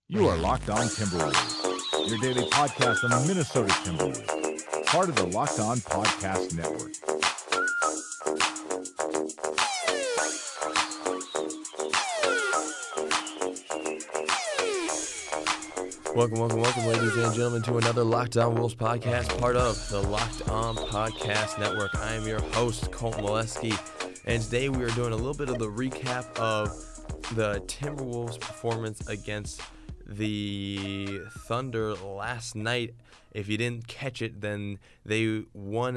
You are Locked On Timberwolves, your daily podcast on the Minnesota Timberwolves, part of the Locked On Podcast Network. Welcome, ladies and gentlemen, to another Locked On Wolves podcast, part of the Locked On Podcast Network. I am your host, Colton Molesky, and today we are doing a little bit of the recap of the Timberwolves' performance against the Thunder last night. If you didn't catch it, then they won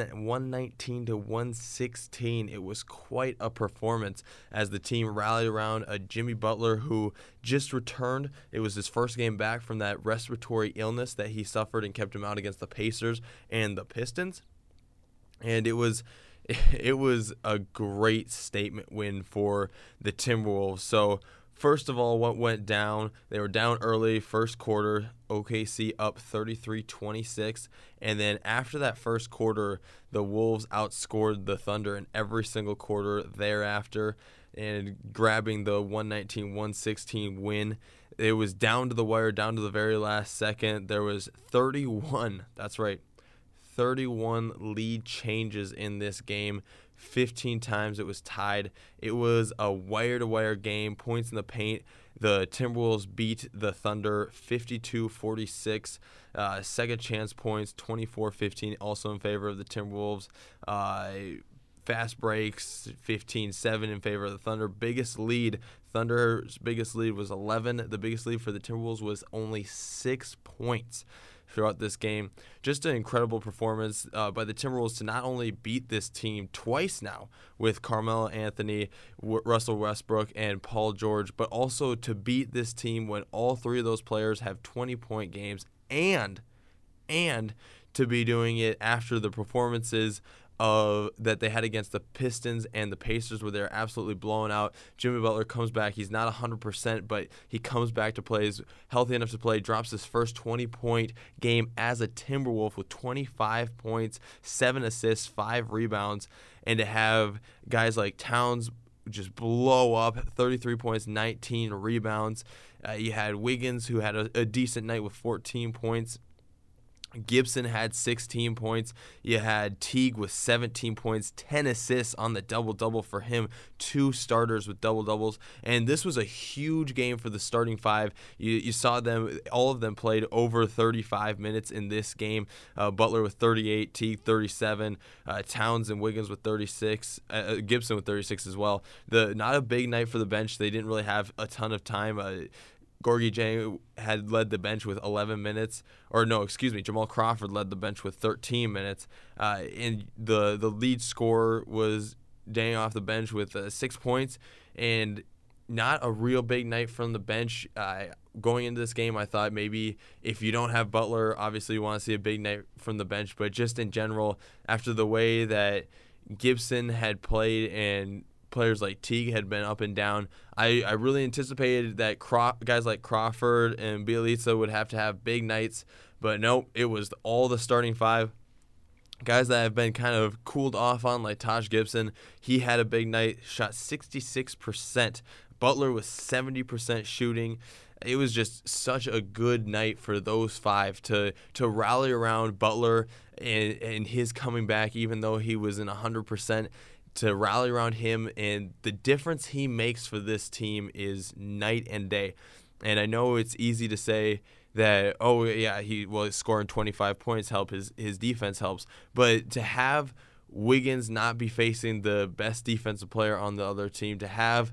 119-116. It was quite a performance as the team rallied around a Jimmy Butler who just returned. It was his first game back from that respiratory illness that he suffered and kept him out against the Pacers and the Pistons. And it was a great statement win for the Timberwolves. So first of all, what went down, they were down early, first quarter, OKC up 33-26, and then after that first quarter, the Wolves outscored the Thunder in every single quarter thereafter and grabbing the 119-116 win. It was down to the wire, down to the very last second. There was 31 lead changes in this game. 15 times it was tied. It was a wire-to-wire game, points in the paint. The Timberwolves beat the Thunder 52-46. Second chance points, 24-15, also in favor of the Timberwolves. Fast breaks, 15-7 in favor of the Thunder. Thunder's biggest lead was 11. The biggest lead for the Timberwolves was only 6 points throughout this game. Just an incredible performance by the Timberwolves to not only beat this team twice now with Carmelo Anthony, Russell Westbrook, and Paul George, but also to beat this team when all three of those players have 20-point games and to be doing it after the performances that they had against the Pistons and the Pacers where they're absolutely blown out. Jimmy Butler comes back. He's not 100%, but he comes back to play. He's healthy enough to play, drops his first 20-point game as a Timberwolf with 25 points, 7 assists, 5 rebounds, and to have guys like Towns just blow up, 33 points, 19 rebounds. You had Wiggins, who had a decent night with 14 points. Gibson had 16 points. You had Teague with 17 points, 10 assists on the double-double for him, 2 starters with double-doubles. And this was a huge game for the starting five. You saw them, all of them played over 35 minutes in this game. Butler with 38, Teague 37, Towns and Wiggins with 36, Gibson with 36 as well. Not a big night for the bench. They didn't really have a ton of time. Gorgui Dieng had led the bench with 11 minutes. Jamal Crawford led the bench with 13 minutes. And the lead scorer was Dieng off the bench with 6 points. And not a real big night from the bench. Going into this game, I thought maybe if you don't have Butler, obviously you want to see a big night from the bench. But just in general, after the way that Gibson had played and players like Teague had been up and down, I really anticipated that guys like Crawford and Bjelica would have to have big nights, but nope, it was all the starting five. Guys that have been kind of cooled off on, like Taj Gibson, he had a big night, shot 66%. Butler was 70% shooting. It was just such a good night for those five to rally around Butler and his coming back, even though he wasn't 100%. To rally around him, and the difference he makes for this team is night and day. And I know it's easy to say that, scoring 25 points help, his defense helps. But to have Wiggins not be facing the best defensive player on the other team, to have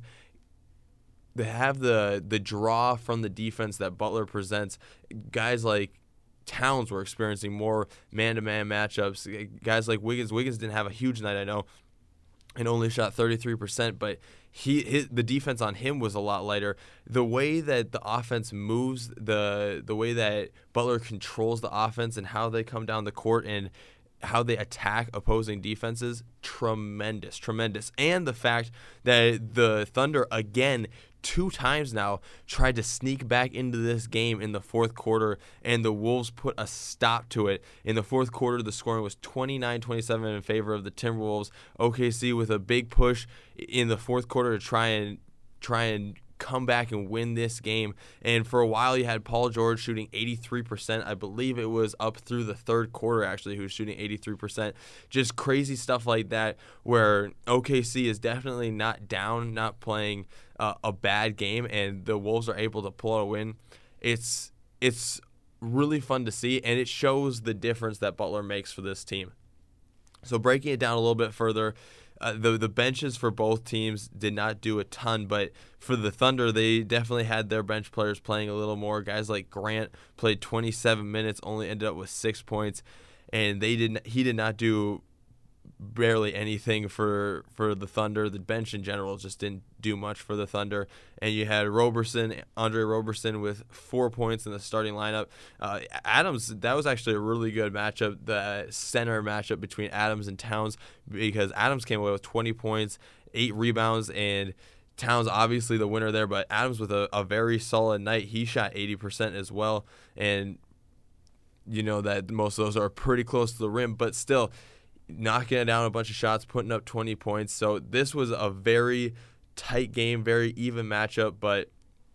the draw from the defense that Butler presents, guys like Towns were experiencing more man-to-man matchups. Guys like Wiggins didn't have a huge night, I know, and only shot 33%, but the defense on him was a lot lighter. The way that the offense moves, the way that Butler controls the offense and how they come down the court and how they attack opposing defenses, tremendous. And the fact that the Thunder, again, 2 times now, tried to sneak back into this game in the fourth quarter, and the Wolves put a stop to it. In the fourth quarter, the scoring was 29-27 in favor of the Timberwolves. OKC with a big push in the fourth quarter to try and come back and win this game. And for a while, you had Paul George shooting 83%. I believe it was up through the third quarter, actually, who was shooting 83%. Just crazy stuff like that, where OKC is definitely not down, not playing a bad game, and the Wolves are able to pull out a win. It's really fun to see, and it shows the difference that Butler makes for this team. So breaking it down a little bit further, the benches for both teams did not do a ton, but for the Thunder, they definitely had their bench players playing a little more. Guys like Grant played 27 minutes, only ended up with 6 points, and he did not do barely anything for the Thunder. The bench in general just didn't do much for the Thunder. And you had Andre Roberson with 4 points in the starting lineup. Adams, that was actually a really good matchup, the center matchup between Adams and Towns, because Adams came away with 20 points, 8 rebounds, and Towns obviously the winner there, but Adams with a very solid night. He shot 80% as well, and you know that most of those are pretty close to the rim, but still knocking it down a bunch of shots, putting up 20 points. So this was a very tight game, very even matchup, but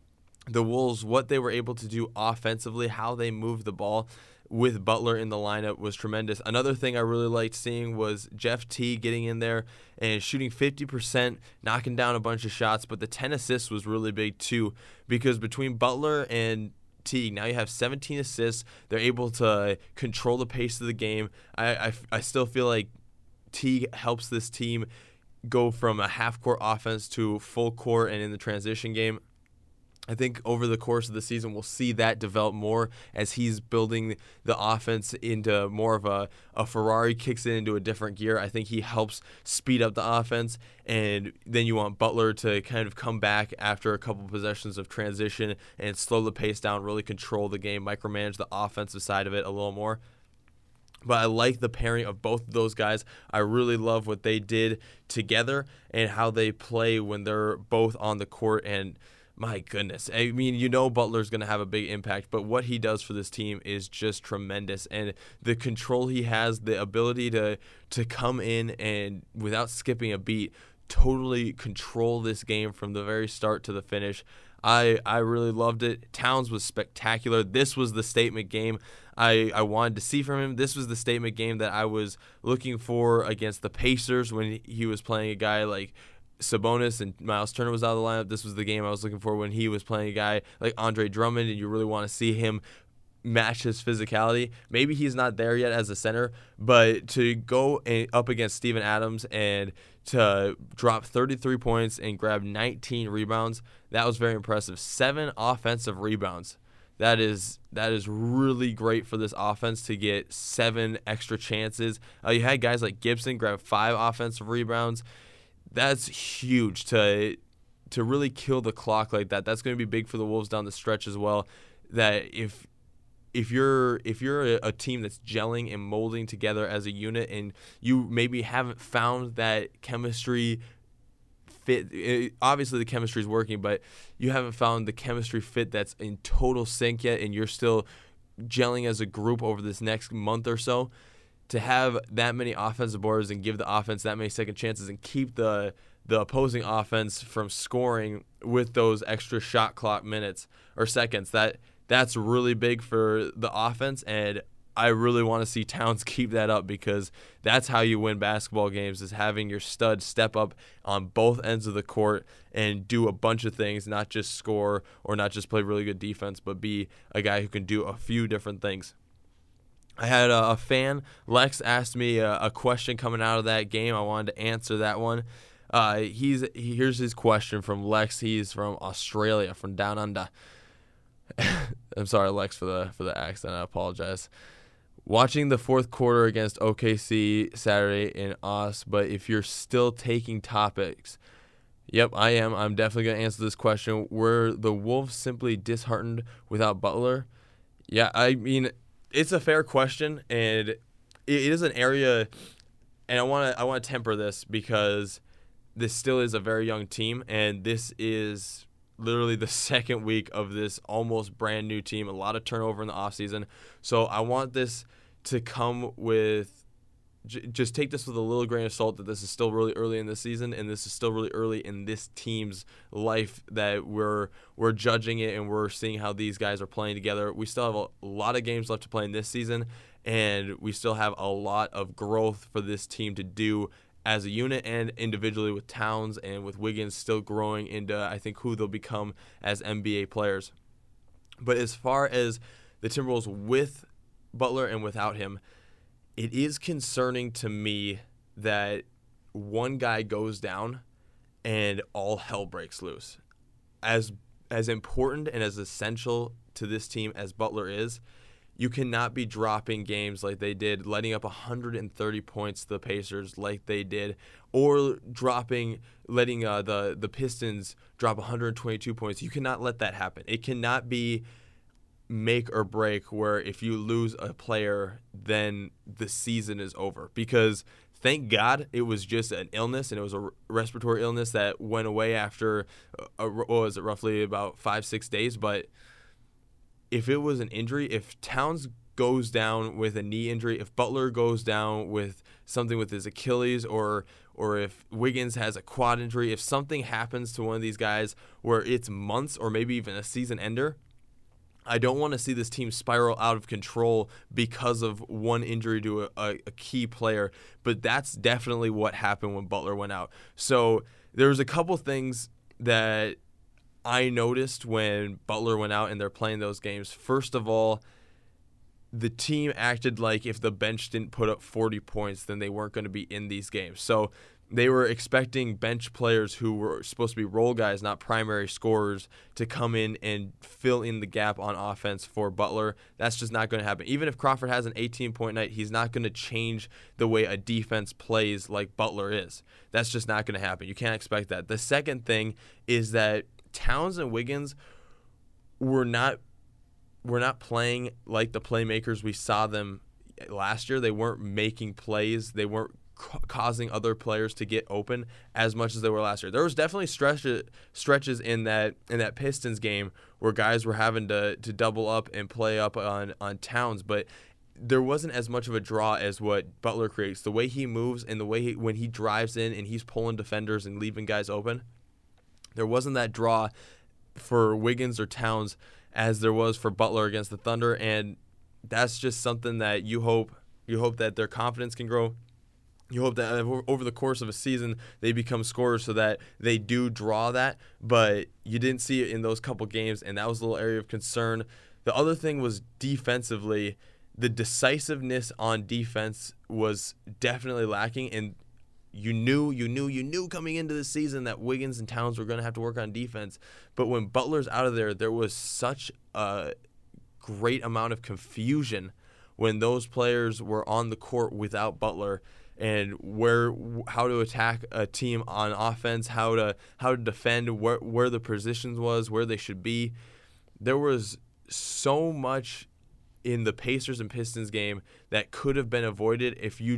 the Wolves, what they were able to do offensively, how they moved the ball with Butler in the lineup was tremendous. Another thing I really liked seeing was Jeff Teague getting in there and shooting 50%, knocking down a bunch of shots, but the 10 assists was really big too, because between Butler and Teague, now you have 17 assists. They're able to control the pace of the game. I still feel like Teague helps this team go from a half-court offense to full court and in the transition game. I think over the course of the season, we'll see that develop more as he's building the offense into more of a Ferrari, kicks it into a different gear. I think he helps speed up the offense, and then you want Butler to kind of come back after a couple possessions of transition and slow the pace down, really control the game, micromanage the offensive side of it a little more. But I like the pairing of both of those guys. I really love what they did together and how they play when they're both on the court. And my goodness, I mean, you know Butler's going to have a big impact, but what he does for this team is just tremendous. And the control he has, the ability to come in and without skipping a beat, totally control this game from the very start to the finish. I really loved it. Towns was spectacular. This was the statement game I wanted to see from him. This was the statement game that I was looking for against the Pacers when he was playing a guy like Sabonis and Miles Turner was out of the lineup. This was the game I was looking for when he was playing a guy like Andre Drummond, and you really want to see him match his physicality. Maybe he's not there yet as a center, but to go up against Steven Adams and to drop 33 points and grab 19 rebounds, that was very impressive. 7 offensive rebounds. That is really great for this offense to get 7 extra chances. You had guys like Gibson grab 5 offensive rebounds. That's huge to really kill the clock like that. That's going to be big for the Wolves down the stretch as well. That if you're a team that's gelling and molding together as a unit, and you maybe haven't found that chemistry fit, obviously the chemistry is working, but you haven't found the chemistry fit that's in total sync yet, and you're still gelling as a group over this next month or so, to have that many offensive boards and give the offense that many second chances and keep the opposing offense from scoring with those extra shot clock minutes or seconds, that's really big for the offense, and I really want to see Towns keep that up, because that's how you win basketball games, is having your stud step up on both ends of the court and do a bunch of things, not just score or not just play really good defense, but be a guy who can do a few different things. I had a fan, Lex, asked me a question coming out of that game. I wanted to answer that one. Here's his question from Lex. He's from Australia, from down under. I'm sorry, Lex, for the accent. I apologize. Watching the fourth quarter against OKC Saturday in Aus, but if you're still taking topics, yep, I am. I'm definitely going to answer this question. Were the Wolves simply disheartened without Butler? Yeah, I mean, it's a fair question, and it is an area, and I want to temper this, because this still is a very young team, and this is literally the second week of this almost brand new team, a lot of turnover in the offseason. So I want this to come with just take this with a little grain of salt that this is still really early in the season, and this is still really early in this team's life that we're judging it and we're seeing how these guys are playing together. We still have a lot of games left to play in this season, and we still have a lot of growth for this team to do as a unit and individually, with Towns and with Wiggins still growing into, I think, who they'll become as NBA players. But as far as the Timberwolves with Butler and without him, it is concerning to me that one guy goes down and all hell breaks loose. As important and as essential to this team as Butler is, you cannot be dropping games like they did, letting up 130 points to the Pacers like they did, or letting the Pistons drop 122 points. You cannot let that happen. It cannot be make or break where if you lose a player, then the season is over. Because thank God it was just an illness, and it was a respiratory illness that went away after, roughly about 5-6 days. But if it was an injury, if Towns goes down with a knee injury, if Butler goes down with something with his Achilles, or if Wiggins has a quad injury, if something happens to one of these guys where it's months or maybe even a season ender, I don't want to see this team spiral out of control because of one injury to a key player, but that's definitely what happened when Butler went out. So there's a couple things that I noticed when Butler went out and they're playing those games. First of all, the team acted like if the bench didn't put up 40 points, then they weren't going to be in these games. So they were expecting bench players who were supposed to be role guys, not primary scorers, to come in and fill in the gap on offense for Butler. That's just not going to happen. Even if Crawford has an 18-point night, he's not going to change the way a defense plays like Butler is. That's just not going to happen. You can't expect that. The second thing is that Towns and Wiggins were not playing like the playmakers we saw them last year. They weren't making plays. They weren't causing other players to get open as much as they were last year. There was definitely stretches in that Pistons game where guys were having to double up and play up on Towns, but there wasn't as much of a draw as what Butler creates. The way he moves and the way when he drives in and he's pulling defenders and leaving guys open, there wasn't that draw for Wiggins or Towns as there was for Butler against the Thunder, and that's just something that you hope that their confidence can grow. You hope that over the course of a season they become scorers so that they do draw that, but you didn't see it in those couple games, and that was a little area of concern. The other thing was defensively, the decisiveness on defense was definitely lacking, and you knew coming into the season that Wiggins and Towns were going to have to work on defense, but when Butler's out of there was such a great amount of confusion when those players were on the court without Butler, and how to attack a team on offense, how to defend, where the positions was, where they should be. There was so much in the Pacers and Pistons game that could have been avoided if you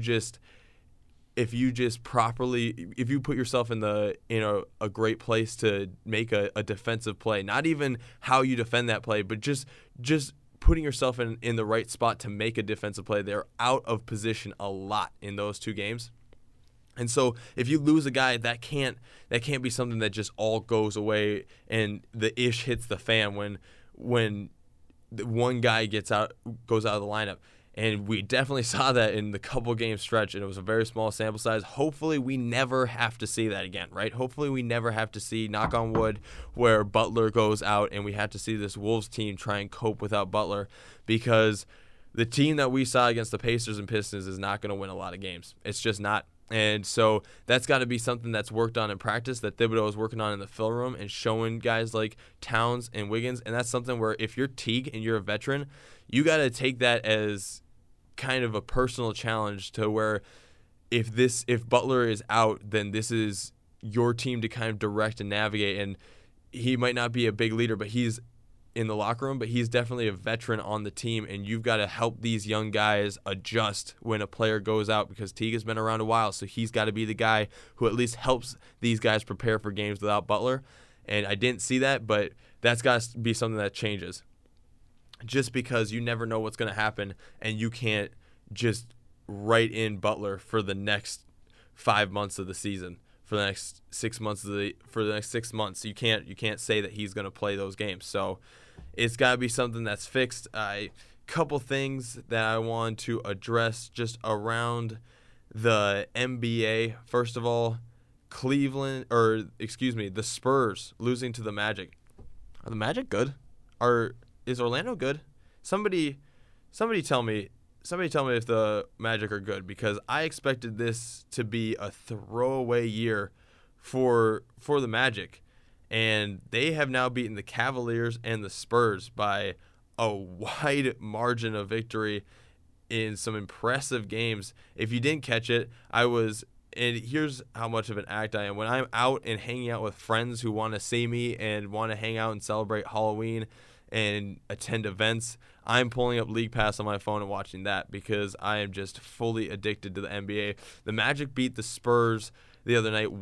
put yourself in a great place to make a defensive play. Not even how you defend that play, but just putting yourself in the right spot to make a defensive play. They're out of position a lot in those two games. And so if you lose a guy, that can't be something that just all goes away and the ish hits the fan when the one guy goes out of the lineup. And we definitely saw that in the couple game stretch, and it was a very small sample size. Hopefully we never have to see that again, right? Hopefully we never have to see, knock on wood, where Butler goes out and we have to see this Wolves team try and cope without Butler, because the team that we saw against the Pacers and Pistons is not going to win a lot of games. It's just not. And so that's got to be something that's worked on in practice, that Thibodeau is working on in the film room and showing guys like Towns and Wiggins. And that's something where if you're Teague and you're a veteran, you got to take that as kind of a personal challenge, to where if Butler is out, then this is your team to kind of direct and navigate. And he might not be a big leader, but he's in the locker room, but he's definitely a veteran on the team, and you've got to help these young guys adjust when a player goes out, because Teague has been around a while, so he's got to be the guy who at least helps these guys prepare for games without Butler. And I didn't see that, but that's got to be something that changes, just because you never know what's going to happen, and you can't just right in Butler for the next 5 months of the season, for the next 6 months You can't say that he's going to play those games. So it's got to be something that's fixed. Couple things that I want to address just around the NBA. First of all, the Spurs losing to the Magic. Are the Magic good? Is Orlando good? Somebody tell me if the Magic are good, because I expected this to be a throwaway year for the Magic, and they have now beaten the Cavaliers and the Spurs by a wide margin of victory in some impressive games. If you didn't catch it, and here's how much of an act I am. When I'm out and hanging out with friends who want to see me and want to hang out and celebrate Halloween and attend events, I'm pulling up League Pass on my phone and watching that, because I am just fully addicted to the NBA. The Magic beat the Spurs the other night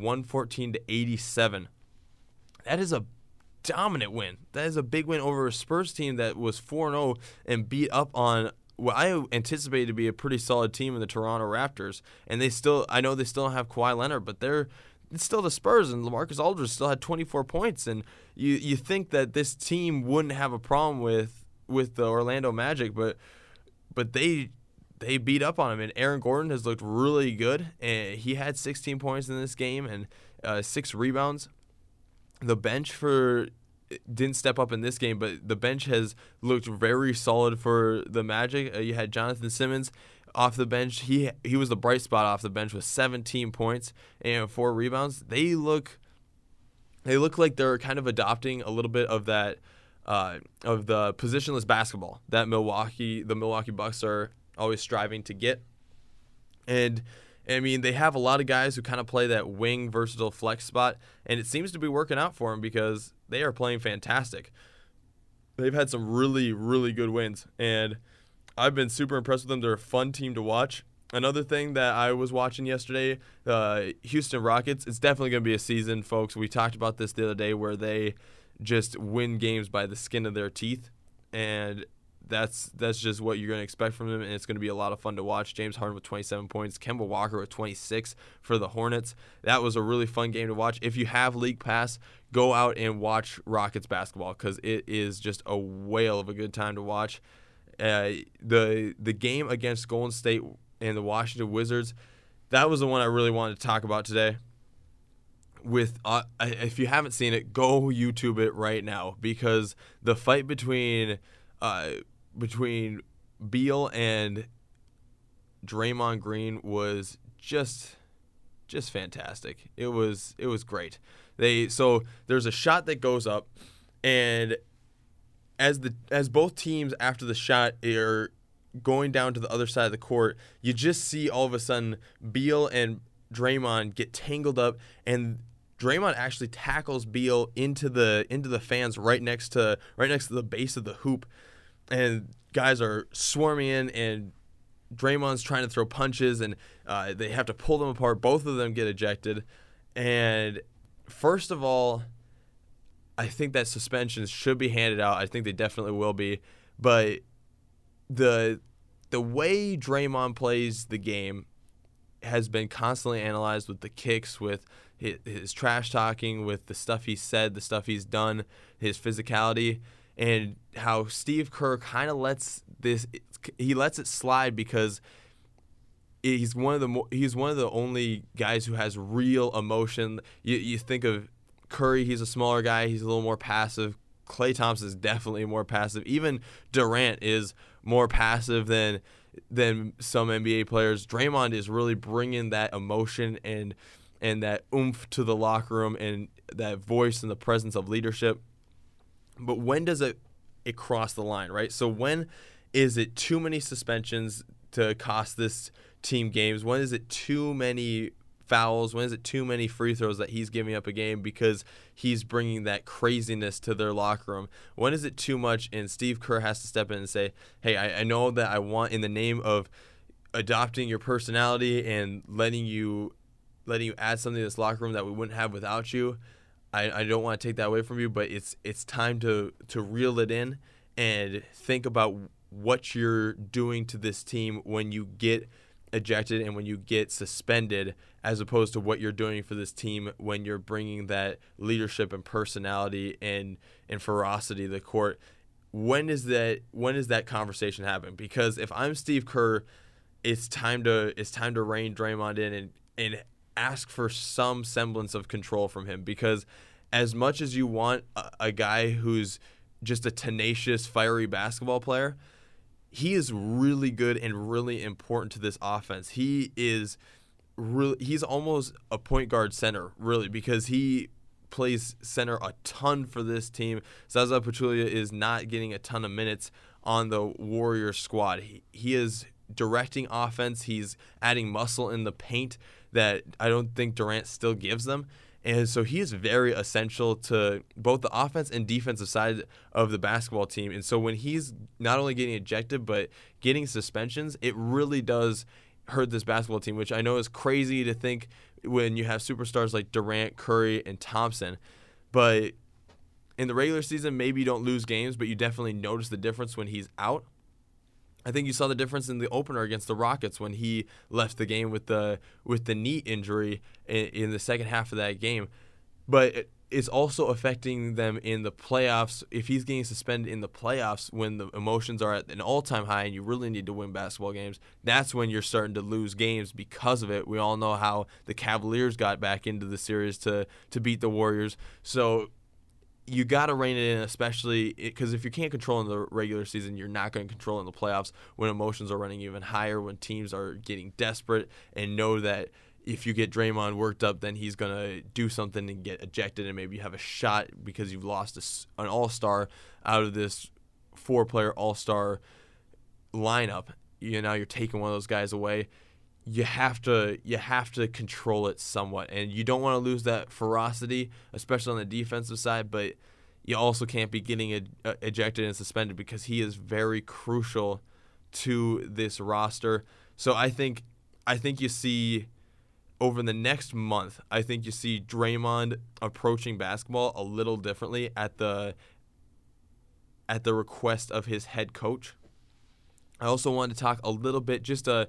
114-87. That is a dominant win. That is a big win over a Spurs team that was 4-0 and beat up on what I anticipated to be a pretty solid team in the Toronto Raptors. And I know they still don't have Kawhi Leonard, but it's still the Spurs, and LaMarcus Aldridge still had 24 points. And you think that this team wouldn't have a problem with the Orlando Magic, but they beat up on him. And Aaron Gordon has looked really good, and he had 16 points in this game and 6 rebounds. The bench didn't step up in this game, but the bench has looked very solid for the Magic. You had Jonathan Simmons off the bench. He was the bright spot off the bench with 17 points and 4 rebounds. They look like they're kind of adopting a little bit of that of the positionless basketball that the Milwaukee Bucks are always striving to get. And I mean, they have a lot of guys who kind of play that wing versatile flex spot, and it seems to be working out for them because they are playing fantastic. They've had some really, really good wins, and I've been super impressed with them. They're a fun team to watch. Another thing that I was watching yesterday, Houston Rockets, it's definitely going to be a season, folks. We talked about this the other day where they just win games by the skin of their teeth, and that's just what you're going to expect from them, and it's going to be a lot of fun to watch. James Harden with 27 points, Kemba Walker with 26 for the Hornets. That was a really fun game to watch. If you have League Pass, go out and watch Rockets basketball, because it is just a whale of a good time to watch. The game against Golden State and the Washington Wizards, that was the one I really wanted to talk about today. If you haven't seen it, go YouTube it right now, because the fight between Beal and Draymond Green was just fantastic. It was great. So there's a shot that goes up, and as both teams after the shot are going down to the other side of the court, you just see all of a sudden Beal and Draymond get tangled up, and Draymond actually tackles Beal into the fans right next to the base of the hoop. And guys are swarming in, and Draymond's trying to throw punches, and they have to pull them apart. Both of them get ejected. And first of all, I think that suspensions should be handed out. I think they definitely will be. But the way Draymond plays the game has been constantly analyzed, with the kicks, with his trash talking, with the stuff he said, the stuff he's done, his physicality, and how Steve Kerr kind of lets it slide, because he's one of the only guys who has real emotion. You think of Curry, he's a smaller guy, he's a little more passive. Klay Thompson is definitely more passive. Even Durant is more passive than some NBA players. Draymond is really bringing that emotion and that oomph to the locker room, and that voice and the presence of leadership. But when does it cross the line, right? So when is it too many suspensions to cost this team games? When is it too many fouls? When is it too many free throws that he's giving up a game because he's bringing that craziness to their locker room? When is it too much and Steve Kerr has to step in and say, hey, I know that I want, in the name of adopting your personality and letting you add something to this locker room that we wouldn't have without you, I don't want to take that away from you, but it's time to reel it in and think about what you're doing to this team when you get ejected and when you get suspended, as opposed to what you're doing for this team when you're bringing that leadership and personality and ferocity to the court. When is that conversation happen? Because if I'm Steve Kerr, it's time to rein Draymond in and ask for some semblance of control from him. Because as much as you want a guy who's just a tenacious, fiery basketball player, he is really good and really important to this offense. He's almost a point guard center, really, because he plays center a ton for this team. Zaza Pachulia is not getting a ton of minutes on the Warriors squad. He is directing offense. He's adding muscle in the paint that I don't think Durant still gives them. And so he is very essential to both the offense and defensive side of the basketball team. And so when he's not only getting ejected but getting suspensions, it really does hurt this basketball team, which I know is crazy to think when you have superstars like Durant, Curry, and Thompson. But in the regular season, maybe you don't lose games, but you definitely notice the difference when he's out. I think you saw the difference in the opener against the Rockets when he left the game with the knee injury in the second half of that game. But it's also affecting them in the playoffs. If he's getting suspended in the playoffs when the emotions are at an all-time high and you really need to win basketball games, that's when you're starting to lose games because of it. We all know how the Cavaliers got back into the series to beat the Warriors. So you got to rein it in, especially because if you can't control in the regular season, you're not going to control in the playoffs when emotions are running even higher, when teams are getting desperate and know that if you get Draymond worked up, then he's going to do something and get ejected, and maybe you have a shot because you've lost an all-star out of this 4-player all-star lineup. Now you're taking one of those guys away. You have to control it somewhat, and you don't want to lose that ferocity, especially on the defensive side, but you also can't be getting ejected and suspended because he is very crucial to this roster. So I think you see over the next month, I think you see Draymond approaching basketball a little differently at the request of his head coach. I also wanted to talk a little bit, just a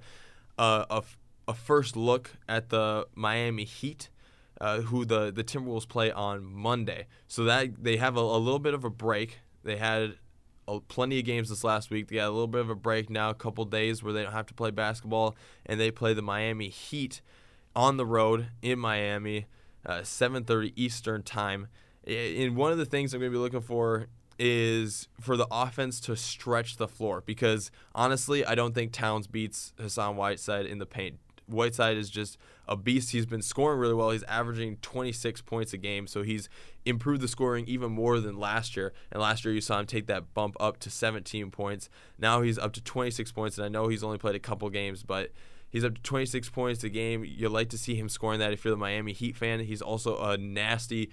first look at the Miami Heat, who the Timberwolves play on Monday. So that they have a little bit of a break. They had plenty of games this last week. They got a little bit of a break now, a couple days where they don't have to play basketball, and they play the Miami Heat on the road in Miami, 7:30 Eastern time. And one of the things I'm going to be looking for is for the offense to stretch the floor, because honestly, I don't think Towns beats Hassan Whiteside in the paint. Whiteside is just a beast. He's been scoring really well. He's averaging 26 points a game, so he's improved the scoring even more than last year. And last year you saw him take that bump up to 17 points. Now he's up to 26 points, and I know he's only played a couple games, but he's up to 26 points a game. You like to see him scoring that if you're the Miami Heat fan. He's also a nasty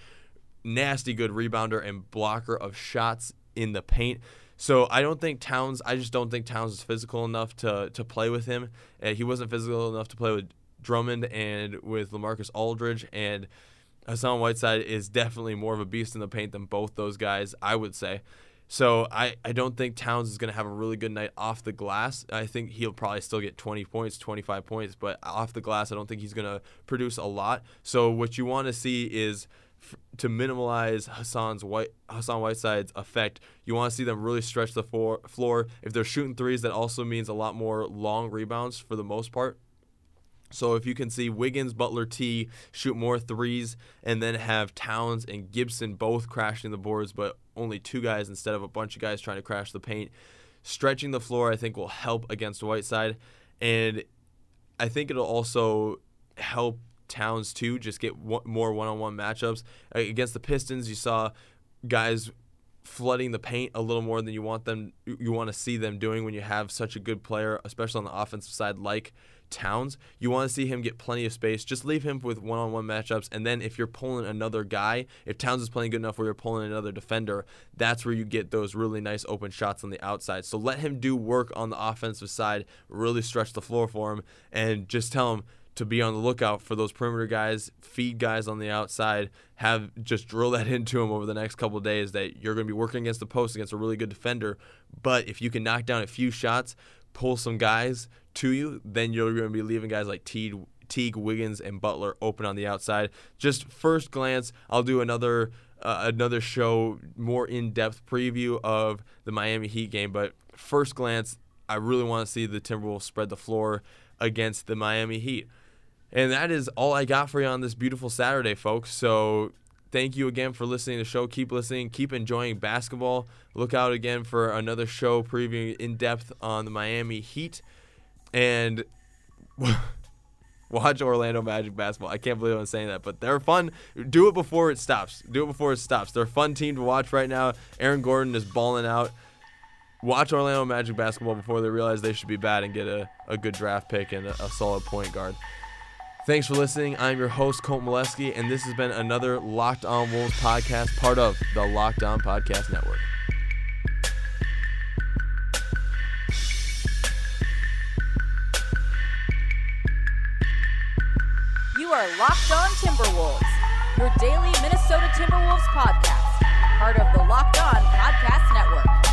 good rebounder and blocker of shots in the paint. So I just don't think Towns is physical enough to play with him. He wasn't physical enough to play with Drummond and with LaMarcus Aldridge, and Hassan Whiteside is definitely more of a beast in the paint than both those guys, I would say. So I don't think Towns is going to have a really good night off the glass. I think he'll probably still get 20 points, 25 points, but off the glass I don't think he's going to produce a lot. So what you want to see is to minimize Hassan Whiteside's effect, you want to see them really stretch the floor. If they're shooting threes, that also means a lot more long rebounds for the most part. So if you can see Wiggins, Butler, T shoot more threes, and then have Towns and Gibson both crashing the boards, but only two guys instead of a bunch of guys trying to crash the paint, stretching the floor I think will help against Whiteside. And I think it'll also help Towns too, just get more one-on-one matchups. Against the Pistons, you saw guys flooding the paint a little more than you want to see them doing when you have such a good player, especially on the offensive side like Towns. You want to see him get plenty of space. Just leave him with one-on-one matchups, and then if you're pulling another guy, if Towns is playing good enough where you're pulling another defender, that's where you get those really nice open shots on the outside. So let him do work on the offensive side, really stretch the floor for him, and just tell him to be on the lookout for those perimeter guys, feed guys on the outside, just drill that into him over the next couple of days that you're going to be working against the post against a really good defender. But if you can knock down a few shots, pull some guys, to you, then you're going to be leaving guys like Teague, Wiggins, and Butler open on the outside. Just first glance, I'll do another show, more in-depth preview of the Miami Heat game. But first glance, I really want to see the Timberwolves spread the floor against the Miami Heat. And that is all I got for you on this beautiful Saturday, folks. So thank you again for listening to the show. Keep listening. Keep enjoying basketball. Look out again for another show previewing in-depth on the Miami Heat. And watch Orlando Magic basketball. I can't believe I'm saying that, but they're fun. Do it before it stops. They're a fun team to watch right now. Aaron Gordon is balling out. Watch Orlando Magic basketball before they realize they should be bad and get a good draft pick and a solid point guard. Thanks for listening. I'm your host, Colt Molesky, and this has been another Locked On Wolves podcast, part of the Locked On Podcast Network. You are Locked On Timberwolves, your daily Minnesota Timberwolves podcast, part of the Locked On Podcast Network.